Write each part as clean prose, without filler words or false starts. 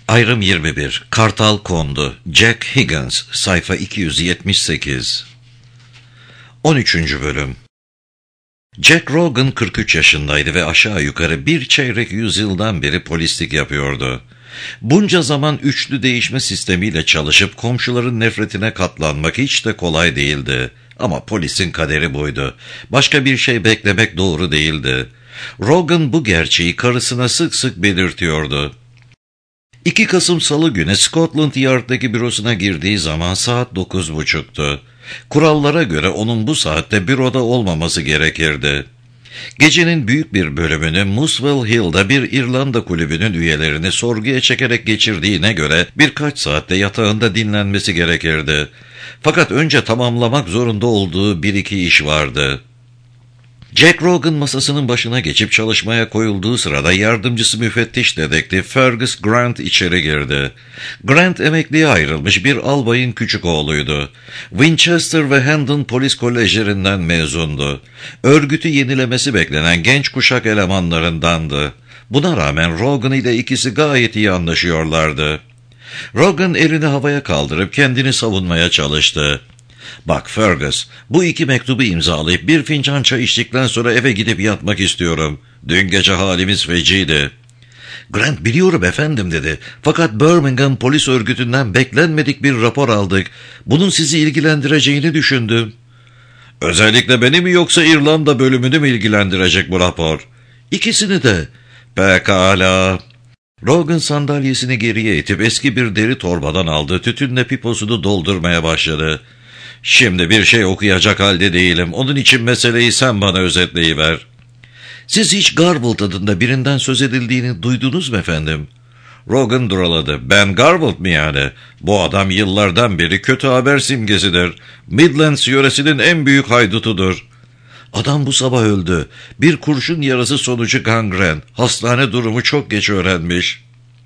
Ayrım 21. Kartal kondu. Jack Higgins. Sayfa 278. 13. Bölüm. Jack Rogan 43 yaşındaydı ve aşağı yukarı bir çeyrek yüzyıldan beri polislik yapıyordu. Bunca zaman üçlü değişme sistemiyle çalışıp komşuların nefretine katlanmak hiç de kolay değildi. Ama polisin kaderi buydu. Başka bir şey beklemek doğru değildi. Rogan bu gerçeği karısına sık sık belirtiyordu. 2 Kasım Salı günü Scotland Yard'daki bürosuna girdiği zaman saat 9.30'tu. Kurallara göre onun bu saatte büroda olmaması gerekirdi. Gecenin büyük bir bölümünü Muswell Hill'da bir İrlanda kulübünün üyelerini sorguya çekerek geçirdiğine göre birkaç saatte yatağında dinlenmesi gerekirdi. Fakat önce tamamlamak zorunda olduğu bir iki iş vardı. Jack Rogan masasının başına geçip çalışmaya koyulduğu sırada yardımcısı müfettiş dedektif Fergus Grant içeri girdi. Grant emekliye ayrılmış bir albayın küçük oğluydu. Winchester ve Hendon polis kolejlerinden mezundu. Örgütü yenilemesi beklenen genç kuşak elemanlarındandı. Buna rağmen Rogan ile ikisi gayet iyi anlaşıyorlardı. Rogan elini havaya kaldırıp kendini savunmaya çalıştı. "Bak Fergus, bu 2 mektubu imzalayıp bir fincan çay içtikten sonra eve gidip yatmak istiyorum. Dün gece halimiz feciydi." "Grant, biliyorum efendim," dedi. "Fakat Birmingham polis örgütünden beklenmedik bir rapor aldık. Bunun sizi ilgilendireceğini düşündüm." "Özellikle beni mi yoksa İrlanda bölümünü mü ilgilendirecek bu rapor?" "İkisini de." "Pekala." Rogan sandalyesini geriye itip eski bir deri torbadan aldı, tütünle piposunu doldurmaya başladı. "Şimdi bir şey okuyacak halde değilim. Onun için meseleyi sen bana özetleyiver." "Siz hiç Garwold adında birinden söz edildiğini duydunuz mu efendim?" Rogan duraladı. "Ben Garwold mi yani? Bu adam yıllardan beri kötü haber simgesidir. Midlands yöresinin en büyük haydutudur." "Adam bu sabah öldü. Bir kurşun yarası sonucu gangren. Hastane durumu çok geç öğrenmiş."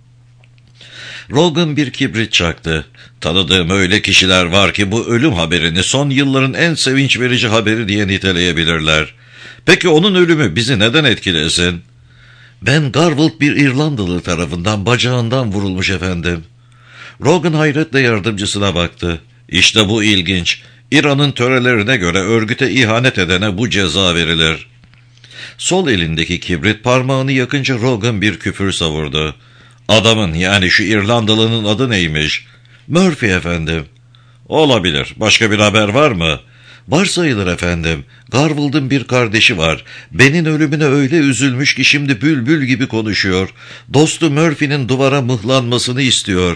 Rogan bir kibrit çaktı. "Tanıdığım öyle kişiler var ki bu ölüm haberini son yılların en sevinç verici haberi diye niteleyebilirler. Peki onun ölümü bizi neden etkilesin?" "Ben Garwold bir İrlandalı tarafından bacağından vurulmuş efendim." Rogan hayretle yardımcısına baktı. "İşte bu ilginç. İran'ın törelerine göre örgüte ihanet edene bu ceza verilir." Sol elindeki kibrit parmağını yakınca Rogan bir küfür savurdu. "Adamın, yani şu İrlandalı'nın adı neymiş?" "Murphy efendim." "Olabilir. Başka bir haber var mı?" "Var sayılır efendim. Garwold'un bir kardeşi var. Ben'in ölümüne öyle üzülmüş ki şimdi bülbül gibi konuşuyor. Dostu Murphy'nin duvara mıhlanmasını istiyor."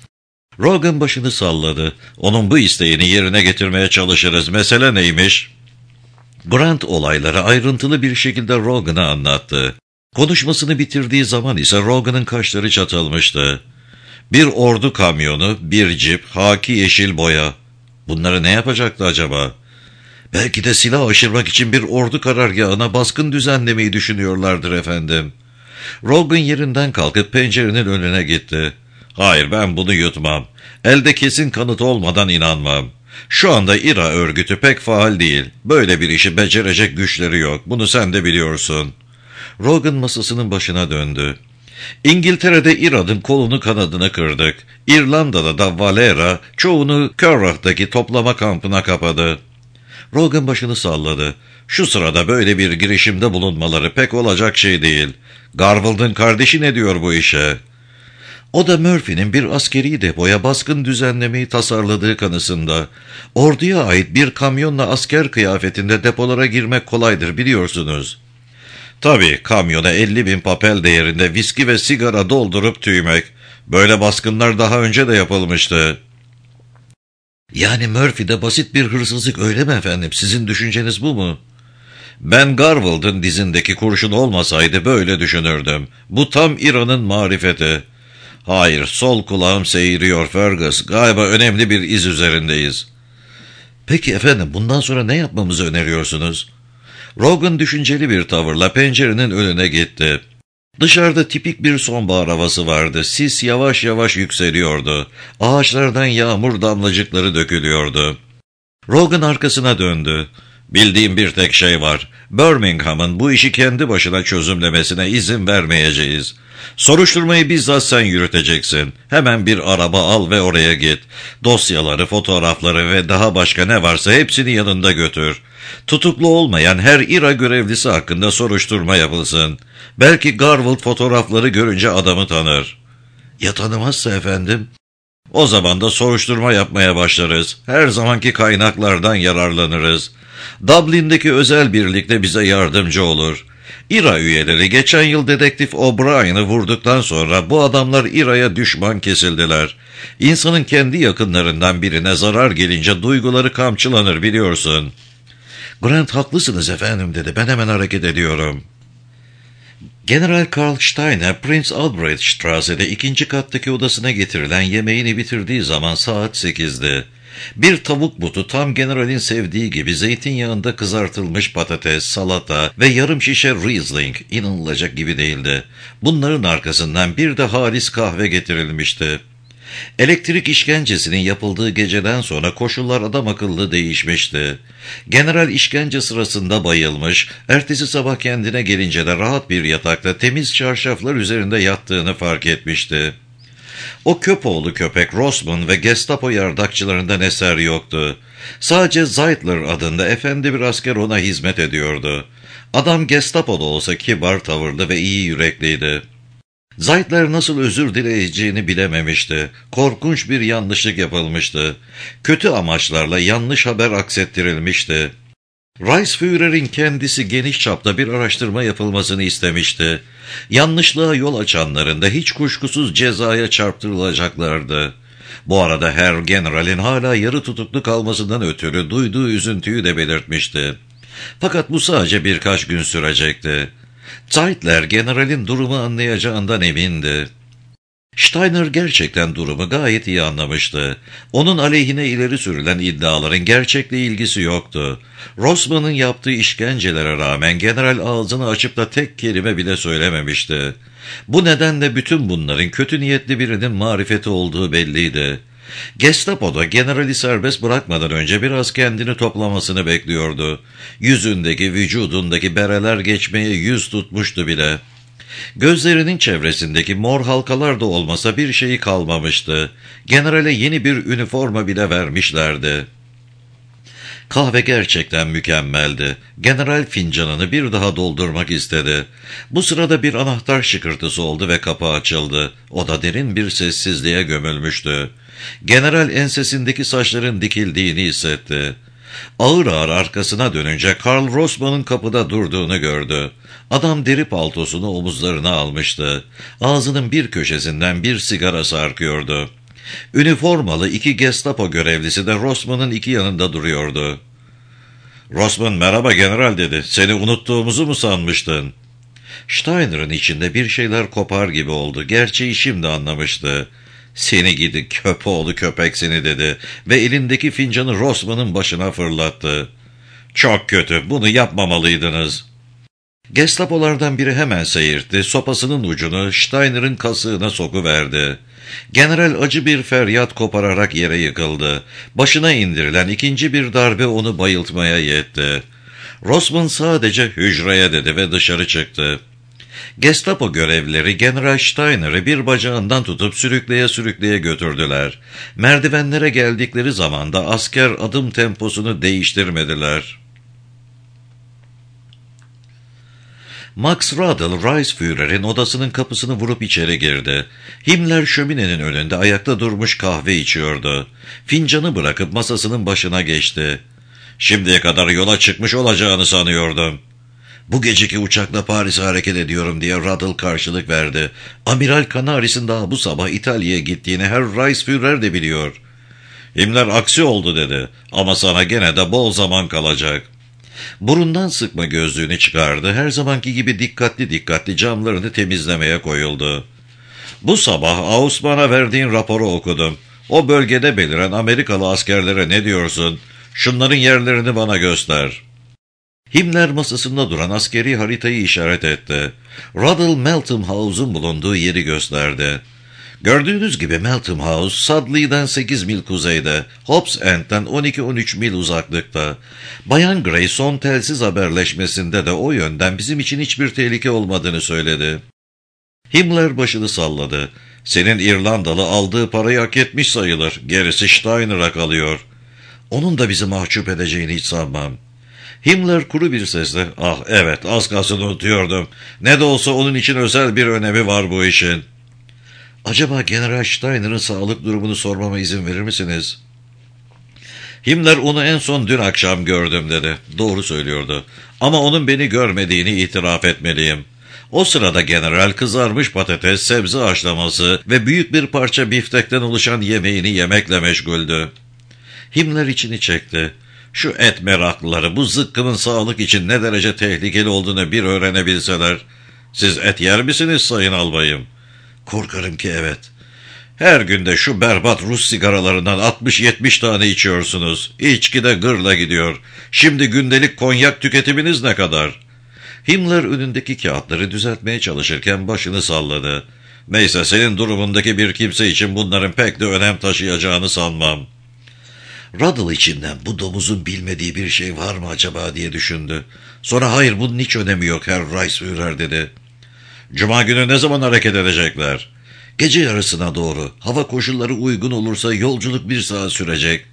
Rogan başını salladı. "Onun bu isteğini yerine getirmeye çalışırız. Mesele neymiş?" Grant olayları ayrıntılı bir şekilde Rogan'a anlattı. Konuşmasını bitirdiği zaman ise Rogan'ın kaşları çatılmıştı. Bir ordu kamyonu, bir cip, haki yeşil boya. Bunları ne yapacaktı acaba? "Belki de silah aşırmak için bir ordu karargahına baskın düzenlemeyi düşünüyorlardır efendim." Rogan yerinden kalkıp pencerenin önüne gitti. "Hayır, ben bunu yutmam. Elde kesin kanıt olmadan inanmam. Şu anda İRA örgütü pek faal değil. Böyle bir işi becerecek güçleri yok. Bunu sen de biliyorsun." Rogan masasının başına döndü. "İngiltere'de İRA'nın kolunu kanadını kırdık. İrlanda'da da Valera çoğunu Curragh'daki toplama kampına kapadı." Rogan başını salladı. "Şu sırada böyle bir girişimde bulunmaları pek olacak şey değil. Garwold'un kardeşi ne diyor bu işe?" "O da Murphy'nin bir askeri depoya baskın düzenlemeyi tasarladığı kanısında. Orduya ait bir kamyonla asker kıyafetinde depolara girmek kolaydır, biliyorsunuz." "Tabii, kamyona 50.000 papel değerinde viski ve sigara doldurup tüymek. Böyle baskınlar daha önce de yapılmıştı." "Yani Murphy'de basit bir hırsızlık, öyle mi efendim? Sizin düşünceniz bu mu?" "Ben Garwold'un dizindeki kurşun olmasaydı böyle düşünürdüm. Bu tam İran'ın marifeti." "Hayır, sol kulağım seyiriyor Fergus. Galiba önemli bir iz üzerindeyiz." "Peki efendim, bundan sonra ne yapmamızı öneriyorsunuz?" Rogan düşünceli bir tavırla pencerenin önüne gitti. Dışarıda tipik bir sonbahar havası vardı. Sis yavaş yavaş yükseliyordu. Ağaçlardan yağmur damlacıkları dökülüyordu. Rogan arkasına döndü. Bildiğim bir tek şey var. Birmingham'ın bu işi kendi başına çözümlemesine izin vermeyeceğiz. Soruşturmayı bizzat sen yürüteceksin. Hemen bir araba al ve oraya git. Dosyaları, fotoğrafları ve daha başka ne varsa hepsini yanında götür. Tutuklu olmayan her İRA görevlisi hakkında soruşturma yapılsın. Belki Garwood fotoğrafları görünce adamı tanır. Ya tanımazsa efendim? O zaman da soruşturma yapmaya başlarız. Her zamanki kaynaklardan yararlanırız. Dublin'deki özel birlik de bize yardımcı olur. İRA üyeleri geçen yıl dedektif O'Brien'i vurduktan sonra bu adamlar İRA'ya düşman kesildiler. İnsanın kendi yakınlarından birine zarar gelince duyguları kamçılanır biliyorsun. Grant haklısınız efendim dedi. Ben hemen hareket ediyorum. General Karl Steiner, Prince Albrecht Strasse'de 2. kattaki odasına getirilen yemeğini bitirdiği zaman saat 8'di. Bir tavuk butu tam generalin sevdiği gibi zeytinyağında kızartılmış patates, salata ve yarım şişe Riesling inanılacak gibi değildi. Bunların arkasından bir de halis kahve getirilmişti. Elektrik işkencesinin yapıldığı geceden sonra koşullar adam akıllı değişmişti. General işkence sırasında bayılmış, ertesi sabah kendine gelince de rahat bir yatakta temiz çarşaflar üzerinde yattığını fark etmişti. O köpoğlu köpek Rossman ve Gestapo yardakçılarından eser yoktu. Sadece Zeitler adında efendi bir asker ona hizmet ediyordu. Adam Gestapo'da olsa kibar tavırlı ve iyi yürekliydi. Zeitler nasıl özür dileyeceğini bilememişti. Korkunç bir yanlışlık yapılmıştı. Kötü amaçlarla yanlış haber aksettirilmişti. Reichsführer'in kendisi geniş çapta bir araştırma yapılmasını istemişti. Yanlışlığa yol açanların da hiç kuşkusuz cezaya çarptırılacaklardı. Bu arada Herr General'in hala yarı tutuklu kalmasından ötürü duyduğu üzüntüyü de belirtmişti. Fakat bu sadece birkaç gün sürecekti. Zeitler generalin durumu anlayacağından emindi. Steiner gerçekten durumu gayet iyi anlamıştı. Onun aleyhine ileri sürülen iddiaların gerçekle ilgisi yoktu. Rossman'ın yaptığı işkencelere rağmen general ağzını açıp da tek kelime bile söylememişti. Bu nedenle bütün bunların kötü niyetli birinin marifeti olduğu belliydi. Gestapo'da generali serbest bırakmadan önce biraz kendini toplamasını bekliyordu. Yüzündeki, vücudundaki bereler geçmeye yüz tutmuştu bile. Gözlerinin çevresindeki mor halkalar da olmasa bir şeyi kalmamıştı. Generale yeni bir üniforma bile vermişlerdi. Kahve gerçekten mükemmeldi. General fincanını bir daha doldurmak istedi. Bu sırada bir anahtar şıkırtısı oldu ve kapı açıldı. Oda derin bir sessizliğe gömülmüştü. General ensesindeki saçların dikildiğini hissetti. Ağır ağır arkasına dönünce Karl Rossman'ın kapıda durduğunu gördü. Adam deri paltosunu omuzlarına almıştı. Ağzının bir köşesinden bir sigara sarkıyordu. Üniformalı 2 Gestapo görevlisi de Rossman'ın 2 yanında duruyordu. "Rossman merhaba general" dedi. "Seni unuttuğumuzu mu sanmıştın?" Steiner'ın içinde bir şeyler kopar gibi oldu. Gerçeği şimdi anlamıştı. "Seni gidi köpoğlu köpek seni" dedi ve elindeki fincanı Rossman'ın başına fırlattı. "Çok kötü, bunu yapmamalıydınız." Gestapolardan biri hemen seyirtti, sopasının ucunu Steiner'ın kasığına sokuverdi. General acı bir feryat kopararak yere yıkıldı. Başına indirilen ikinci bir darbe onu bayıltmaya yetti. Rossman sadece "hücreye" dedi ve dışarı çıktı. Gestapo görevlileri General Steiner'ı bir bacağından tutup sürükleye sürükleye götürdüler. Merdivenlere geldikleri zaman da asker adım temposunu değiştirmediler. Max Radl, Reichsführer'in odasının kapısını vurup içeri girdi. Himmler şöminenin önünde ayakta durmuş kahve içiyordu. Fincanı bırakıp masasının başına geçti. "Şimdiye kadar yola çıkmış olacağını sanıyordum." "Bu geceki uçakla Paris'e hareket ediyorum" diye Radl karşılık verdi. "Amiral Canaris'in daha bu sabah İtalya'ya gittiğini Herr Reichsführer de biliyor." "Himmler aksi oldu" dedi. "Ama sana gene de bol zaman kalacak." Burundan sıkma gözlüğünü çıkardı. Her zamanki gibi dikkatli camlarını temizlemeye koyuldu. "Bu sabah Aussmann'a verdiğin raporu okudum. O bölgede beliren Amerikalı askerlere ne diyorsun? Şunların yerlerini bana göster." Himmler masasında duran askeri haritayı işaret etti. Radl Meltham House'un bulunduğu yeri gösterdi. Gördüğünüz gibi Meltham House, Sudley'den 8 mil kuzeyde, Hobbs End'den 12-13 mil uzaklıkta. Bayan Gray son telsiz haberleşmesinde de o yönden bizim için hiçbir tehlike olmadığını söyledi. Himmler başını salladı. Senin İrlandalı aldığı parayı hak etmiş sayılır. Gerisi Steiner'a kalıyor. Onun da bizi mahcup edeceğini hiç sanmam. Himmler kuru bir sesle, ah evet az kalsın unutuyordum. Ne de olsa onun için özel bir önemi var bu işin. Acaba General Steiner'ın sağlık durumunu sormama izin verir misiniz? Himmler onu en son dün akşam gördüm dedi. Doğru söylüyordu. Ama onun beni görmediğini itiraf etmeliyim. O sırada general kızarmış patates, sebze haşlaması ve büyük bir parça biftekten oluşan yemeğini yemekle meşguldü. Himmler içini çekti. Şu et meraklıları bu zıkkımın sağlık için ne derece tehlikeli olduğunu bir öğrenebilseler. Siz et yer misiniz sayın albayım? Korkarım ki evet. Her günde şu berbat Rus sigaralarından 60-70 tane içiyorsunuz. İçki de gırla gidiyor. Şimdi gündelik konyak tüketiminiz ne kadar? Himmler önündeki kağıtları düzeltmeye çalışırken başını salladı. Neyse senin durumundaki bir kimse için bunların pek de önem taşıyacağını sanmam. Ruddle içinden bu domuzun bilmediği bir şey var mı acaba diye düşündü. Sonra hayır bunun hiç önemi yok Herr Reichsführer dedi. Cuma günü ne zaman hareket edecekler? Gece yarısına doğru. Hava koşulları uygun olursa yolculuk 1 saat sürecek.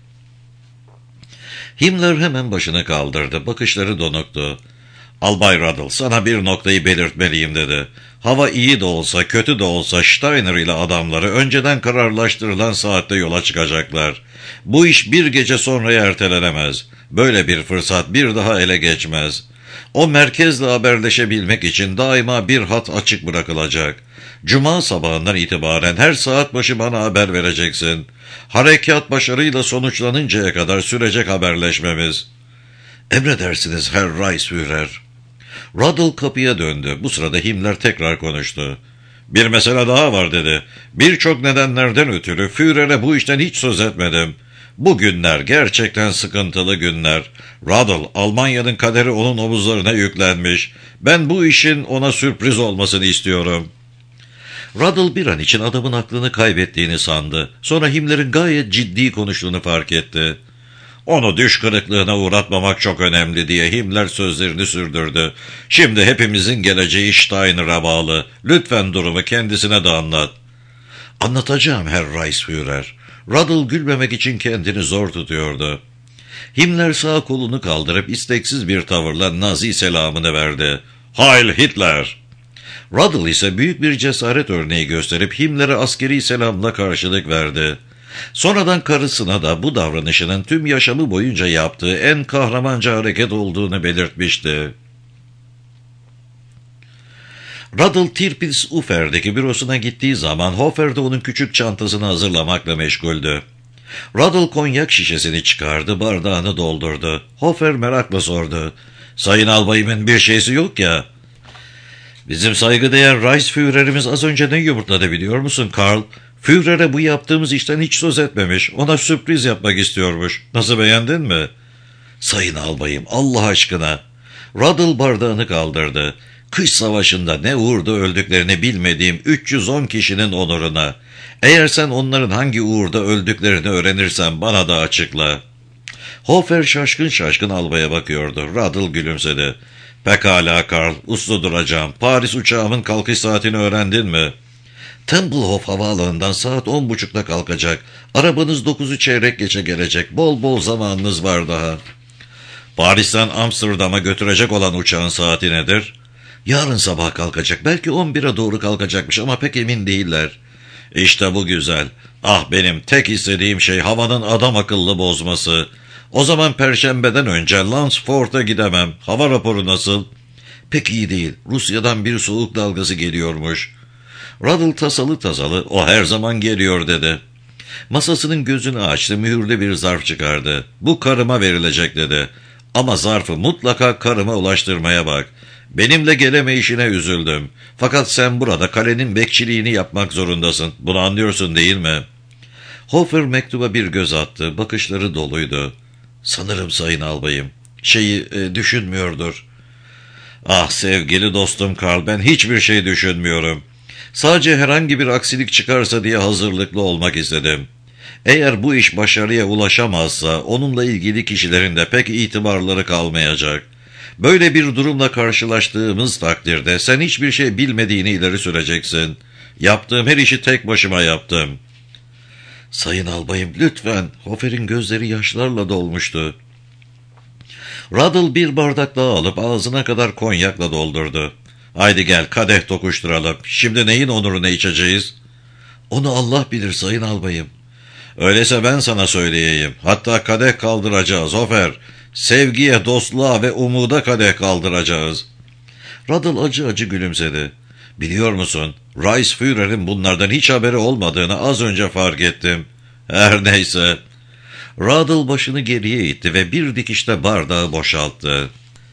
Himmler hemen başını kaldırdı. Bakışları donuktu. Albay Ruddle sana bir noktayı belirtmeliyim dedi. Hava iyi de olsa kötü de olsa Steiner ile adamları önceden kararlaştırılan saatte yola çıkacaklar. Bu iş bir gece sonraya ertelenemez. Böyle bir fırsat bir daha ele geçmez. O merkezle haberleşebilmek için daima bir hat açık bırakılacak. Cuma sabahından itibaren her saat başı bana haber vereceksin. Harekat başarıyla sonuçlanıncaya kadar sürecek haberleşmemiz. Emredersiniz Herr Reichsführer. Ruddle kapıya döndü. Bu sırada Himmler tekrar konuştu. Bir mesele daha var dedi. Birçok nedenlerden ötürü Führer'e bu işten hiç söz etmedim. Bu günler gerçekten sıkıntılı günler. Ruddle, Almanya'nın kaderi onun omuzlarına yüklenmiş. Ben bu işin ona sürpriz olmasını istiyorum. Ruddle bir an için adamın aklını kaybettiğini sandı. Sonra Himmler'in gayet ciddi konuştuğunu fark etti. Onu düş kırıklığına uğratmamak çok önemli diye Himmler sözlerini sürdürdü. Şimdi hepimizin geleceği Steiner'a bağlı. Lütfen durumu kendisine de anlat. Anlatacağım Herr Reichsführer. Ruddle gülmemek için kendini zor tutuyordu. Himmler sağ kolunu kaldırıp isteksiz bir tavırla Nazi selamını verdi. Heil Hitler! Ruddle ise büyük bir cesaret örneği gösterip Himmler'e askeri selamla karşılık verdi. Sonradan karısına da bu davranışının tüm yaşamı boyunca yaptığı en kahramanca hareket olduğunu belirtmişti. Ruddle Tirpitz-Ufer'deki bürosuna gittiği zaman Hofer de onun küçük çantasını hazırlamakla meşguldü. Ruddle konyak şişesini çıkardı, bardağını doldurdu. Hofer merakla sordu. Sayın albayımın bir şeysi yok ya. Bizim saygıdeğer Reichsführer'imiz az önce ne yumurtladı biliyor musun Karl? Führer'e bu yaptığımız işten hiç söz etmemiş. Ona sürpriz yapmak istiyormuş. Nasıl beğendin mi? Sayın albayım Allah aşkına. Ruddle bardağını kaldırdı. Kış savaşında ne uğurda öldüklerini bilmediğim 310 kişinin onuruna. Eğer sen onların hangi uğurda öldüklerini öğrenirsen bana da açıkla. Hofer şaşkın şaşkın albaya bakıyordu. Ruddle gülümsedi. Pekala Karl, uslu duracağım. Paris uçağımın kalkış saatini öğrendin mi? Tempelhof havaalanından saat 10.30'da kalkacak. Arabanız 9'u çeyrek geçe gelecek. Bol bol zamanınız var daha. Paris'ten Amsterdam'a götürecek olan uçağın saati nedir? Yarın sabah kalkacak. Belki 11'e doğru kalkacakmış ama pek emin değiller. İşte bu güzel. Ah benim tek istediğim şey havanın adam akıllı bozması. O zaman Perşembe'den önce Lansfort'a gidemem. Hava raporu nasıl? Pek iyi değil. Rusya'dan bir soğuk dalgası geliyormuş. Ruddle tasalı o her zaman geliyor dedi. Masasının gözünü açtı, mühürlü bir zarf çıkardı. Bu karıma verilecek dedi. Ama zarfı mutlaka karıma ulaştırmaya bak. Benimle gelemeyişine üzüldüm. Fakat sen burada kalenin bekçiliğini yapmak zorundasın. Bunu anlıyorsun değil mi? Hofer mektuba bir göz attı. Bakışları doluydu. Sanırım sayın albayım. Düşünmüyordur. Ah sevgili dostum Karl, ben hiçbir şey düşünmüyorum. Sadece herhangi bir aksilik çıkarsa diye hazırlıklı olmak istedim. Eğer bu iş başarıya ulaşamazsa onunla ilgili kişilerin de pek itibarları kalmayacak. Böyle bir durumla karşılaştığımız takdirde sen hiçbir şey bilmediğini ileri süreceksin. Yaptığım her işi tek başıma yaptım. Sayın albayım lütfen. Hofer'in gözleri yaşlarla dolmuştu. Ruddle bir bardak daha alıp ağzına kadar konyakla doldurdu. Haydi gel kadeh tokuşturalım. Şimdi neyin onuruna içeceğiz? Onu Allah bilir sayın albayım. Öyleyse ben sana söyleyeyim. Hatta kadeh kaldıracağız Hofer. Sevgiye, dostluğa ve umuda kadeh kaldıracağız. Ruddle acı acı gülümsedi. Biliyor musun, Reichsführer'in bunlardan hiç haberi olmadığını az önce fark ettim. Her neyse. Ruddle başını geriye itti ve bir dikişte bardağı boşalttı.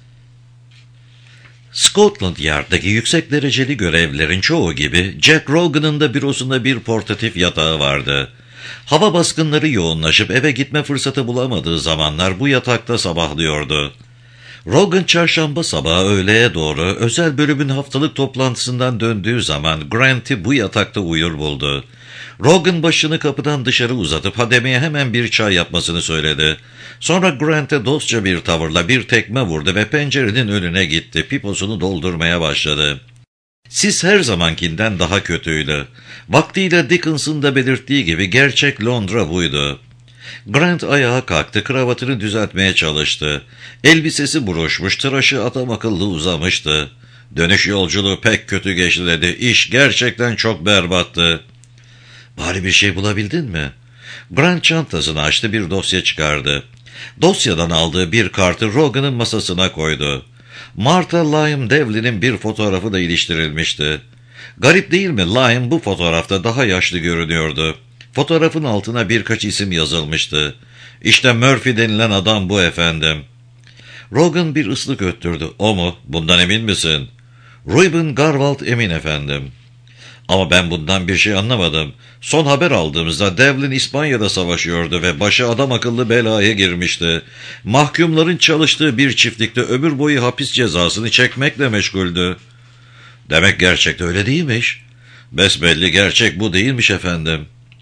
Scotland Yard'daki yüksek dereceli görevlilerin çoğu gibi Jack Rogan'ın da bürosunda bir portatif yatağı vardı. Hava baskınları yoğunlaşıp eve gitme fırsatı bulamadığı zamanlar bu yatakta sabahlıyordu. Rogan çarşamba sabahı öğleye doğru özel bölümün haftalık toplantısından döndüğü zaman Grant'i bu yatakta uyur buldu. Rogan başını kapıdan dışarı uzatıp hademeye hemen bir çay yapmasını söyledi. Sonra Grant'e dostça bir tavırla bir tekme vurdu ve pencerenin önüne gitti. Piposunu doldurmaya başladı. Sis her zamankinden daha kötüydü. Vaktiyle Dickens'ın da belirttiği gibi gerçek Londra buydu. Grant ayağa kalktı, kravatını düzeltmeye çalıştı. Elbisesi buruşmuş, tıraşı adam akıllı uzamıştı. Dönüş yolculuğu pek kötü geçti dedi. İş gerçekten çok berbattı. Bari bir şey bulabildin mi? Grant çantasını açtı, bir dosya çıkardı. Dosyadan aldığı bir kartı Rogan'ın masasına koydu. Martha Lyme Devlin'in bir fotoğrafı da iliştirilmişti. Garip değil mi? Lyme bu fotoğrafta daha yaşlı görünüyordu. Fotoğrafın altına birkaç isim yazılmıştı. İşte Murphy denilen adam bu efendim. Rogan bir ıslık öttürdü. O mu? Bundan emin misin? Reuben Garvald emin efendim. Ama ben bundan bir şey anlamadım. Son haber aldığımızda Devlin İspanya'da savaşıyordu ve başı adam akıllı belaya girmişti. Mahkumların çalıştığı bir çiftlikte ömür boyu hapis cezasını çekmekle meşguldü. Demek gerçekte öyle değilmiş. Besbelli gerçek bu değilmiş efendim.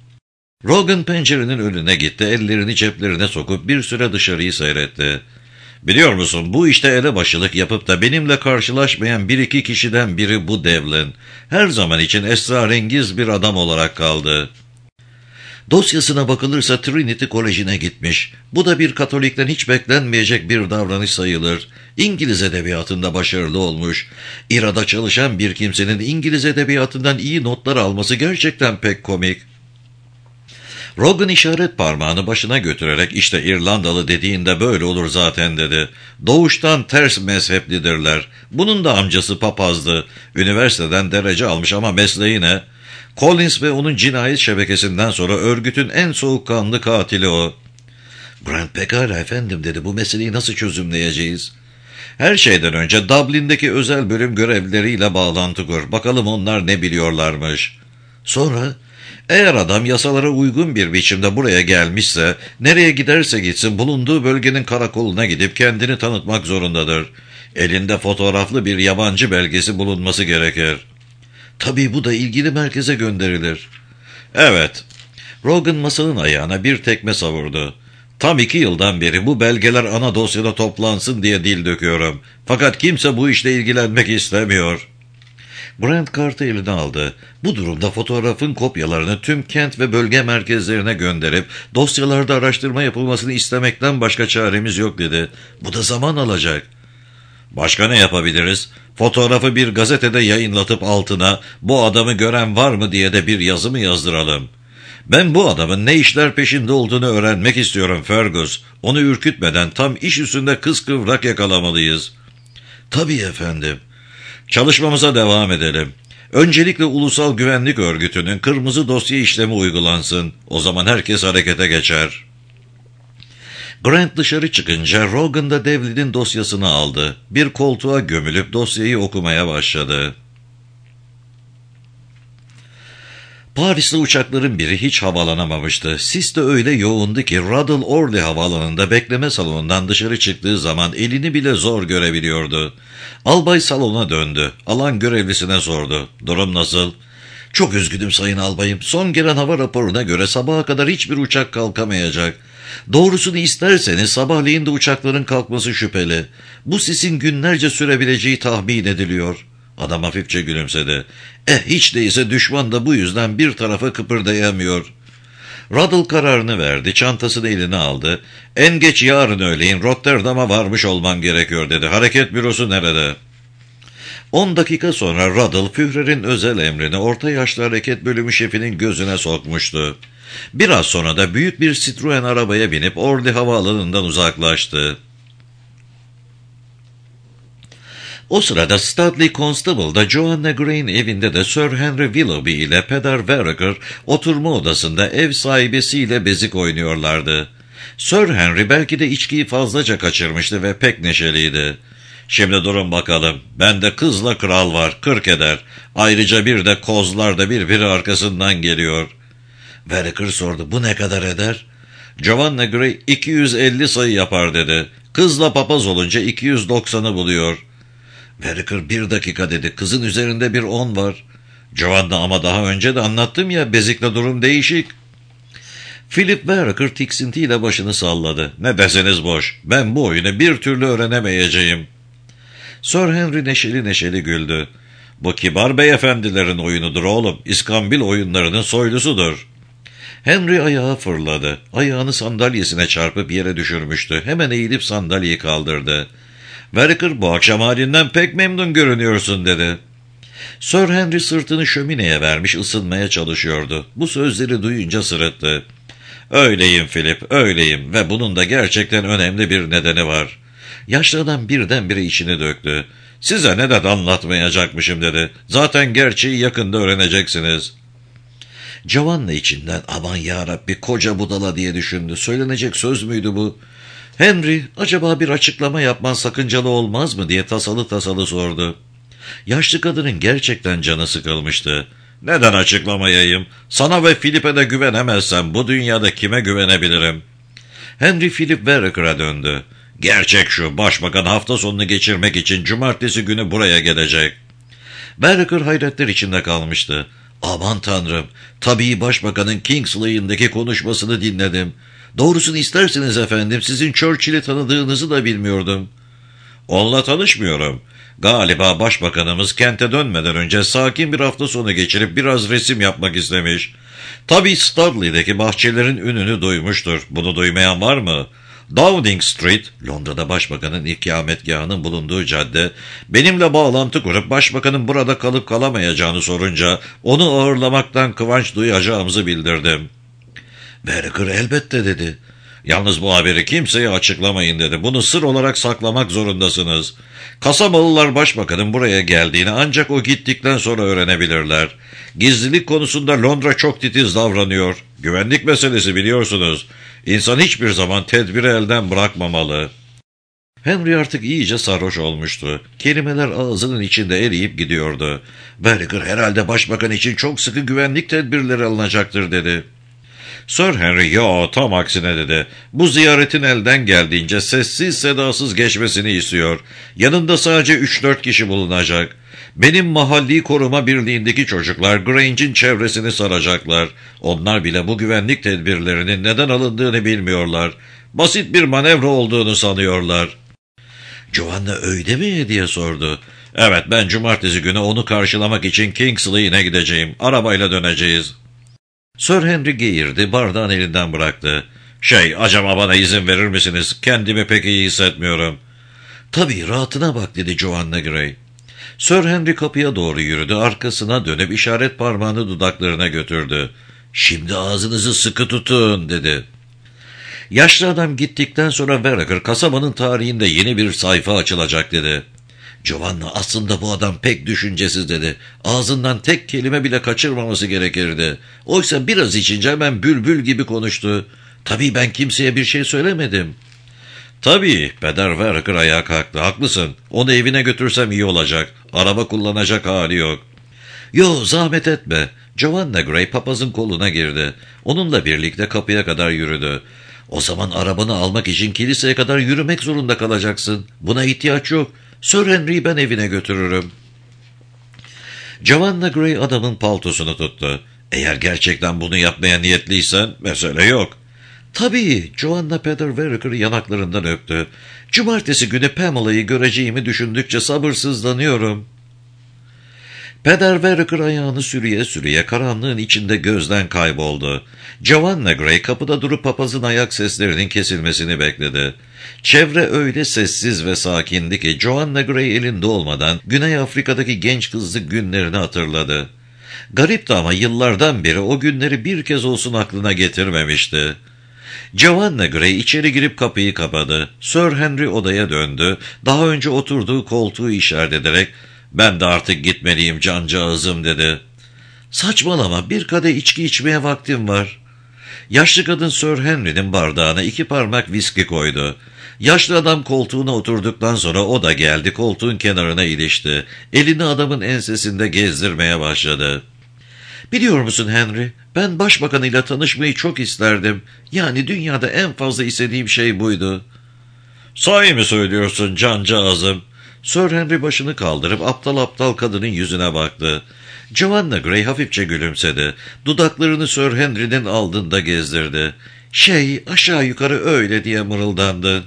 Rogan pencerenin önüne gitti, ellerini ceplerine sokup bir süre dışarıyı seyretti. Biliyor musun, bu işte elebaşılık yapıp da benimle karşılaşmayan bir iki kişiden biri bu Devlin. Her zaman için esrarengiz bir adam olarak kaldı. Dosyasına bakılırsa Trinity Koleji'ne gitmiş. Bu da bir Katolik'ten hiç beklenmeyecek bir davranış sayılır. İngiliz edebiyatında başarılı olmuş. İRA'da çalışan bir kimsenin İngiliz edebiyatından iyi notlar alması gerçekten pek komik. Rogan işaret parmağını başına götürerek işte İrlandalı dediğinde böyle olur zaten dedi. Doğuştan ters mezheplidirler. Bunun da amcası papazdı. Üniversiteden derece almış ama mesleği ne? Collins ve onun cinayet şebekesinden sonra örgütün en soğukkanlı katili o. Grant pekala efendim dedi. Bu meseleyi nasıl çözümleyeceğiz? Her şeyden önce Dublin'deki özel bölüm görevlileriyle bağlantı kur. Bakalım onlar ne biliyorlarmış. Sonra... Eğer adam yasalara uygun bir biçimde buraya gelmişse, nereye giderse gitsin bulunduğu bölgenin karakoluna gidip kendini tanıtmak zorundadır. Elinde fotoğraflı bir yabancı belgesi bulunması gerekir. Tabii bu da ilgili merkeze gönderilir. Evet. Rogan masanın ayağına bir tekme savurdu. Tam 2 yıldan beri bu belgeler ana dosyada toplansın diye dil döküyorum. Fakat kimse bu işle ilgilenmek istemiyor. Grant kartı eline aldı. Bu durumda fotoğrafın kopyalarını tüm kent ve bölge merkezlerine gönderip dosyalarda araştırma yapılmasını istemekten başka çaremiz yok dedi. Bu da zaman alacak. Başka ne yapabiliriz? Fotoğrafı bir gazetede yayınlatıp altına bu adamı gören var mı diye de bir yazı mı yazdıralım? Ben bu adamın ne işler peşinde olduğunu öğrenmek istiyorum Fergus. Onu ürkütmeden tam iş üstünde kıskıvrak yakalamalıyız. Tabii efendim. Çalışmamıza devam edelim. Öncelikle Ulusal Güvenlik Örgütü'nün kırmızı dosya işlemi uygulansın. O zaman herkes harekete geçer. Grant dışarı çıkınca Rogan da Devlin'in dosyasını aldı. Bir koltuğa gömülüp dosyayı okumaya başladı. Paris'te uçakların biri hiç havalanamamıştı. Sis de öyle yoğundu ki Ruddle Orly havaalanında bekleme salonundan dışarı çıktığı zaman elini bile zor görebiliyordu. Albay salona döndü. Alan görevlisine sordu. Durum nasıl? Çok üzgünüm sayın albayım. Son gelen hava raporuna göre sabaha kadar hiçbir uçak kalkamayacak. Doğrusunu isterseniz sabahleyin de uçakların kalkması şüpheli. Bu sisin günlerce sürebileceği tahmin ediliyor. Adam hafifçe gülümsedi. Hiç değilse düşman da bu yüzden bir tarafa kıpırdayamıyor. Ruddle kararını verdi, çantasını eline aldı. En geç yarın öğleyin Rotterdam'a varmış olman gerekiyor dedi. Hareket bürosu nerede? 10 dakika sonra Ruddle, Führer'in özel emrini orta yaşlı hareket bölümü şefinin gözüne sokmuştu. Biraz sonra da büyük bir Citroen arabaya binip Orly havaalanından uzaklaştı. O sırada Studley Constable'da Joanna Gray'in evinde de Sir Henry Willoughby ile Peder Vereker oturma odasında ev sahibesiyle bezik oynuyorlardı. Sir Henry belki de içkiyi fazlaca kaçırmıştı ve pek neşeliydi. Şimdi durun bakalım, bende kızla kral var, 40 eder. Ayrıca bir de kozlar da birbiri arkasından geliyor. Vereker sordu, bu ne kadar eder? Joanna Gray 250 sayı yapar dedi. Kızla papaz olunca 290'ı buluyor. Vereker 1 dakika dedi, kızın üzerinde bir 10 var. Joanna, ama daha önce de anlattım ya, bezikle durum değişik. Philip Vereker tiksintiyle başını salladı. Ne deseniz boş, ben bu oyunu bir türlü öğrenemeyeceğim. Sir Henry neşeli neşeli güldü. Bu kibar beyefendilerin oyunudur oğlum, İskambil oyunlarının soylusudur. Henry ayağa fırladı. Ayağını sandalyesine çarpıp yere düşürmüştü. Hemen eğilip sandalyeyi kaldırdı. Vereker, bu akşam halinden pek memnun görünüyorsun dedi. Sir Henry sırtını şömineye vermiş ısınmaya çalışıyordu. Bu sözleri duyunca sırıttı. Öyleyim Philip, öyleyim ve bunun da gerçekten önemli bir nedeni var. Yaşlı adam birdenbire içini döktü. Size neden anlatmayacakmışım dedi. Zaten gerçeği yakında öğreneceksiniz. Joanna içinden aman yarabbi koca budala diye düşündü. Söylenecek söz müydü bu? Henry, acaba bir açıklama yapman sakıncalı olmaz mı diye tasalı tasalı sordu. Yaşlı kadının gerçekten canı sıkılmıştı. Neden açıklamayayım? Sana ve Philip'e de güvenemezsem bu dünyada kime güvenebilirim? Henry Philip Vereker'a döndü. Gerçek şu, başbakan hafta sonunu geçirmek için cumartesi günü buraya gelecek. Vereker hayretler içinde kalmıştı. Aman tanrım, tabii başbakanın Kingsley'indeki konuşmasını dinledim. Doğrusunu isterseniz efendim, sizin Churchill'i tanıdığınızı da bilmiyordum. Onunla tanışmıyorum. Galiba başbakanımız kente dönmeden önce sakin bir hafta sonu geçirip biraz resim yapmak istemiş. Tabii Studley'deki bahçelerin ününü duymuştur. Bunu duymayan var mı? Downing Street, Londra'da başbakanın ikametgahının bulunduğu cadde, benimle bağlantı kurup başbakanın burada kalıp kalamayacağını sorunca onu ağırlamaktan kıvanç duyacağımızı bildirdim. Vereker elbette dedi. Yalnız bu haberi kimseye açıklamayın dedi. Bunu sır olarak saklamak zorundasınız. Kasabalılar başbakanın buraya geldiğini ancak o gittikten sonra öğrenebilirler. Gizlilik konusunda Londra çok titiz davranıyor. Güvenlik meselesi biliyorsunuz. İnsan hiçbir zaman tedbiri elden bırakmamalı. Henry artık iyice sarhoş olmuştu. Kelimeler ağzının içinde eriyip gidiyordu. Vereker herhalde başbakan için çok sıkı güvenlik tedbirleri alınacaktır dedi. Sir Henry, yo tam aksine dedi. Bu ziyaretin elden geldiğince sessiz sedasız geçmesini istiyor. Yanında sadece 3-4 kişi bulunacak. Benim mahalli koruma birliğindeki çocuklar Grange'in çevresini saracaklar. Onlar bile bu güvenlik tedbirlerinin neden alındığını bilmiyorlar. Basit bir manevra olduğunu sanıyorlar. Joanna öyle mi diye sordu. Evet, ben cumartesi günü onu karşılamak için Kingsley'ine gideceğim. Arabayla döneceğiz. Sir Henry geğirdi, bardağın elinden bıraktı. Acaba bana izin verir misiniz? Kendimi pek iyi hissetmiyorum. Tabii, rahatına bak dedi Joanna Gray. Sir Henry kapıya doğru yürüdü, arkasına dönüp işaret parmağını dudaklarına götürdü. Şimdi ağzınızı sıkı tutun dedi. Yaşlı adam gittikten sonra Vereker, kasabanın tarihinde yeni bir sayfa açılacak dedi. Joanna, aslında bu adam pek düşüncesiz dedi. Ağzından tek kelime bile kaçırmaması gerekirdi. Oysa biraz içince hemen bülbül gibi konuştu. Tabii ben kimseye bir şey söylemedim. Tabii, Peder Vereker ayağa kalktı. Haklısın, onu evine götürsem iyi olacak. Araba kullanacak hali yok. Yo, zahmet etme. Joanna Gray papazın koluna girdi. Onunla birlikte kapıya kadar yürüdü. O zaman arabanı almak için kiliseye kadar yürümek zorunda kalacaksın. Buna ihtiyaç yok. Sir Henry'i ben evine götürürüm. Giovanna Gray adamın paltosunu tuttu. Eğer gerçekten bunu yapmaya niyetliysen mesele yok. Tabii, Joanna Peter Veriker'ı yanaklarından öptü. Cumartesi günü Pamela'yı göreceğimi düşündükçe sabırsızlanıyorum. Peder Veriker ayağını sürüye sürüye karanlığın içinde gözden kayboldu. Giovanna Gray kapıda durup papazın ayak seslerinin kesilmesini bekledi. Çevre öyle sessiz ve sakindi ki Giovanna Gray elinde olmadan Güney Afrika'daki genç kızlık günlerini hatırladı. Garipti ama yıllardan beri o günleri bir kez olsun aklına getirmemişti. Giovanna Gray içeri girip kapıyı kapadı. Sir Henry odaya döndü. Daha önce oturduğu koltuğu işaret ederek "Ben de artık gitmeliyim cancağızım" dedi. "Saçmalama, bir kadeh içki içmeye vaktim var." Yaşlı kadın Sir Henry'nin bardağına 2 parmak viski koydu. Yaşlı adam koltuğuna oturduktan sonra o da geldi, koltuğun kenarına ilişti. Elini adamın ensesinde gezdirmeye başladı. "Biliyor musun Henry, ben başbakanıyla tanışmayı çok isterdim. Yani dünyada en fazla istediğim şey buydu." "Sahi mi söylüyorsun cancağızım?" Sir Henry başını kaldırıp aptal aptal kadının yüzüne baktı. Giovanna Gray hafifçe gülümsedi. Dudaklarını Sir Henry'nin aldığında gezdirdi. Aşağı yukarı öyle" diye mırıldandı.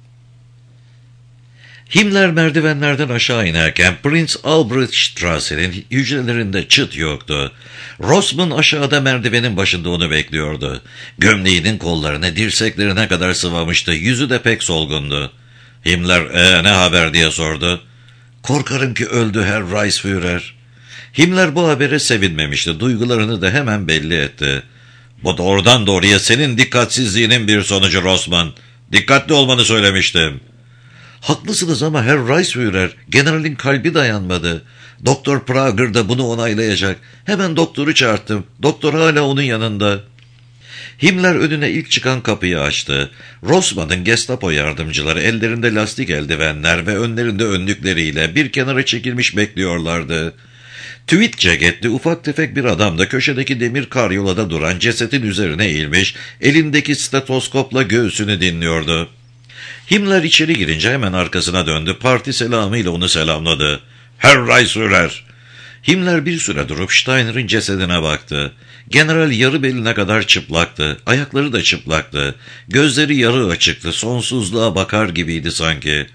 Himmler merdivenlerden aşağı inerken Prince Albrecht Strasse'nin hücrelerinde çıt yoktu. Rossmann aşağıda merdivenin başında onu bekliyordu. Gömleğinin kollarını dirseklerine kadar sıvamıştı. Yüzü de pek solgundu. Himmler ne haber diye sordu. "Korkarım ki öldü Herr Reichsführer." Himmler bu habere sevinmemişti. Duygularını da hemen belli etti. "Bu doğrudan doğruya senin dikkatsizliğinin bir sonucu Rossmann. Dikkatli olmanı söylemiştim." "Haklısınız ama Herr Reichsführer, generalin kalbi dayanmadı. Doktor Prager da bunu onaylayacak. Hemen doktoru çağırttım. Doktor hala onun yanında." Himmler önüne ilk çıkan kapıyı açtı. Rossmann'ın Gestapo yardımcıları ellerinde lastik eldivenler ve önlerinde önlükleriyle bir kenara çekilmiş bekliyorlardı. Tweed ceketli ufak tefek bir adam da köşedeki demir karyolada duran cesetin üzerine eğilmiş, elindeki stetoskopla göğsünü dinliyordu. Himmler içeri girince hemen arkasına döndü. Parti selamıyla onu selamladı. "Herr Reichsführer." Himmler bir süre durup Steiner'in cesedine baktı. General yarı beline kadar çıplaktı. Ayakları da çıplaktı. Gözleri yarı açıktı. Sonsuzluğa bakar gibiydi sanki.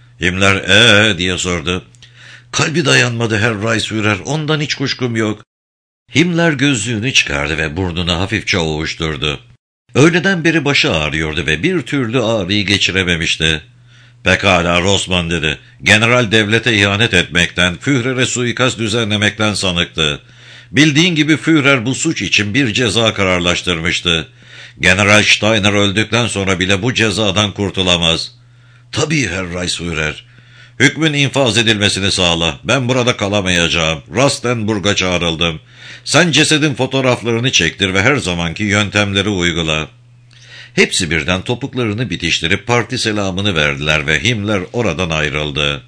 Himmler diye sordu. "Kalbi dayanmadı Herr Reichsführer. Ondan hiç kuşkum yok." Himmler gözlüğünü çıkardı ve burnunu hafifçe ovuşturdu. Öğleden beri başı ağrıyordu ve bir türlü ağrıyı geçirememişti. "Pekala Rossmann" dedi. "General devlete ihanet etmekten, Führer'e suikast düzenlemekten sanıktı. Bildiğin gibi Führer bu suç için bir ceza kararlaştırmıştı. General Steiner öldükten sonra bile bu cezadan kurtulamaz." "Tabii Herr Reichsführer." "Hükmün infaz edilmesini sağla. Ben burada kalamayacağım. Rastenburg'a çağrıldım. Sen cesedin fotoğraflarını çektir ve her zamanki yöntemleri uygula." Hepsi birden topuklarını bitiştirip parti selamını verdiler ve Himmler oradan ayrıldı.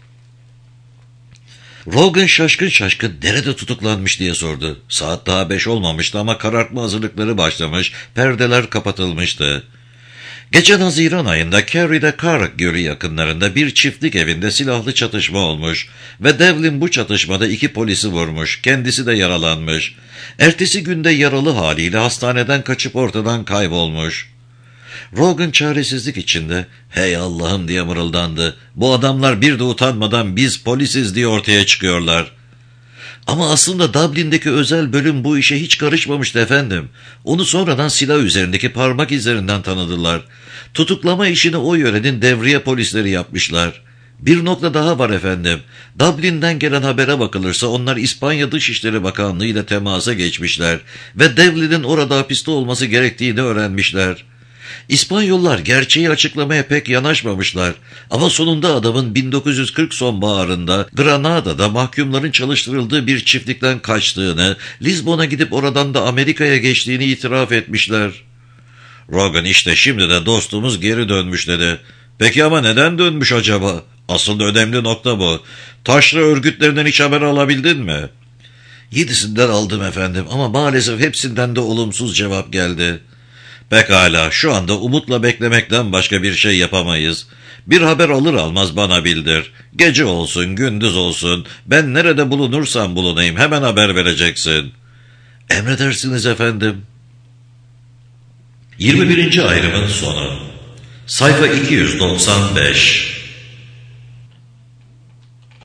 Rogan şaşkın şaşkın "Nerede tutuklanmış?" diye sordu. Saat daha 5 olmamıştı ama karartma hazırlıkları başlamış, perdeler kapatılmıştı. Geçen Haziran ayında Kerry'de Kark Gölü yakınlarında bir çiftlik evinde silahlı çatışma olmuş ve Devlin bu çatışmada 2 polisi vurmuş, kendisi de yaralanmış. Ertesi günde yaralı haliyle hastaneden kaçıp ortadan kaybolmuş. Rogan çaresizlik içinde "Hey Allah'ım" diye mırıldandı. "Bu adamlar bir de utanmadan biz polisiz diye ortaya çıkıyorlar." Ama aslında Dublin'deki özel bölüm bu işe hiç karışmamıştı efendim. Onu sonradan silah üzerindeki parmak izlerinden tanıdılar. Tutuklama işini o yörenin devriye polisleri yapmışlar. Bir nokta daha var efendim. Dublin'den gelen habere bakılırsa onlar İspanya Dışişleri Bakanlığı ile temasa geçmişler ve Devlin'in orada hapiste olması gerektiğini öğrenmişler. İspanyollar gerçeği açıklamaya pek yanaşmamışlar ama sonunda adamın 1940 sonbaharında Granada'da mahkumların çalıştırıldığı bir çiftlikten kaçtığını, Lizbon'a gidip oradan da Amerika'ya geçtiğini itiraf etmişler. Rogan "İşte şimdi de dostumuz geri dönmüş" dedi. "Peki ama neden dönmüş acaba? Asıl önemli nokta bu. Taşra örgütlerinden hiç haber alabildin mi?" "7'sinden aldım efendim ama maalesef hepsinden de olumsuz cevap geldi." Pekala, şu anda umutla beklemekten başka bir şey yapamayız. Bir haber alır almaz bana bildir. Gece olsun, gündüz olsun, ben nerede bulunursam bulunayım hemen haber vereceksin. Emredersiniz efendim. 21. ayrımın sonu. Sayfa 295.